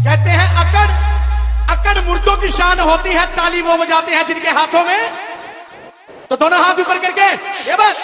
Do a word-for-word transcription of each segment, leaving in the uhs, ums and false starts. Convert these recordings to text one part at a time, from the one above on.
कहते हैं अकड़ अकड़ मुर्दों की शान होती है, ताली वो बजाते हैं जिनके हाथों में। तो दोनों हाथ ऊपर करके ये बस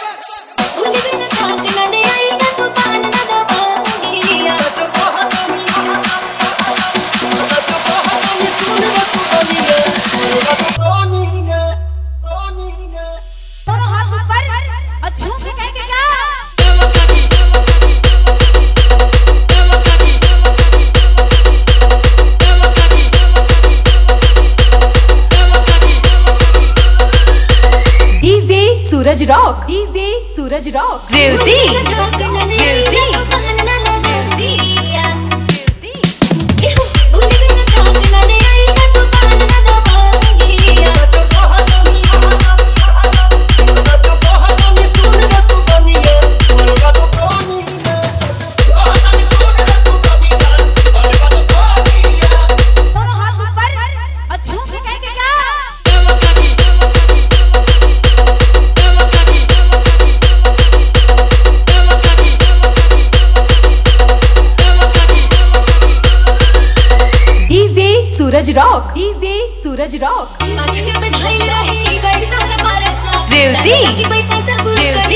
Suraj rock, DJ Suraj rock, Revati Revati Suraj rock, DJ Suraj rock, Revati Revati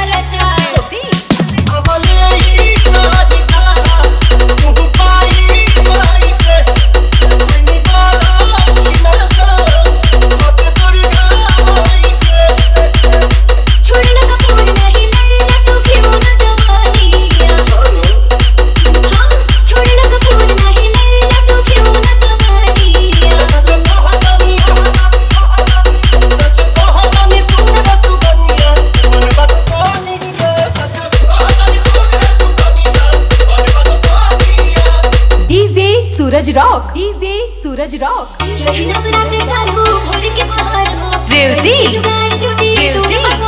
Suraj rock, DJ Suraj rock, Revati Revati